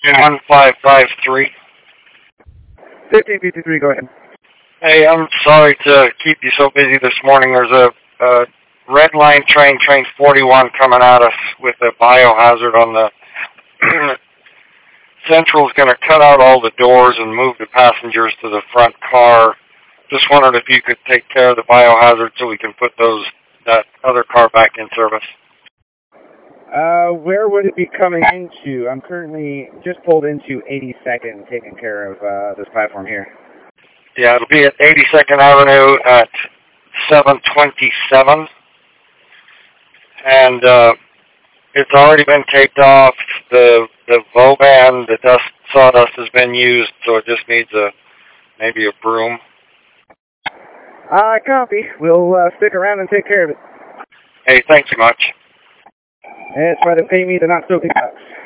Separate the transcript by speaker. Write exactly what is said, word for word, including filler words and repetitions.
Speaker 1: one five five three.
Speaker 2: fifteen fifty-three, go ahead.
Speaker 1: Hey, I'm sorry to keep you so busy this morning. There's a, a red line train, train forty-one, coming at us with a biohazard on the... Central's going to cut out all the doors and move the passengers to the front car. Just wondered if you could take care of the biohazard so we can put those that other car back in service.
Speaker 2: Uh, where would it be coming into? I'm currently just pulled into eighty-second, taking care of uh, this platform here.
Speaker 1: Yeah, it'll be at eighty-second Avenue at seven twenty-seven. And uh, it's already been taped off. The the Voban, the dust sawdust has been used, so it just needs a maybe a broom.
Speaker 2: Uh, copy. We'll uh, stick around and take care of it.
Speaker 1: Hey, thanks so much.
Speaker 2: That's why they pay me the not so big bucks.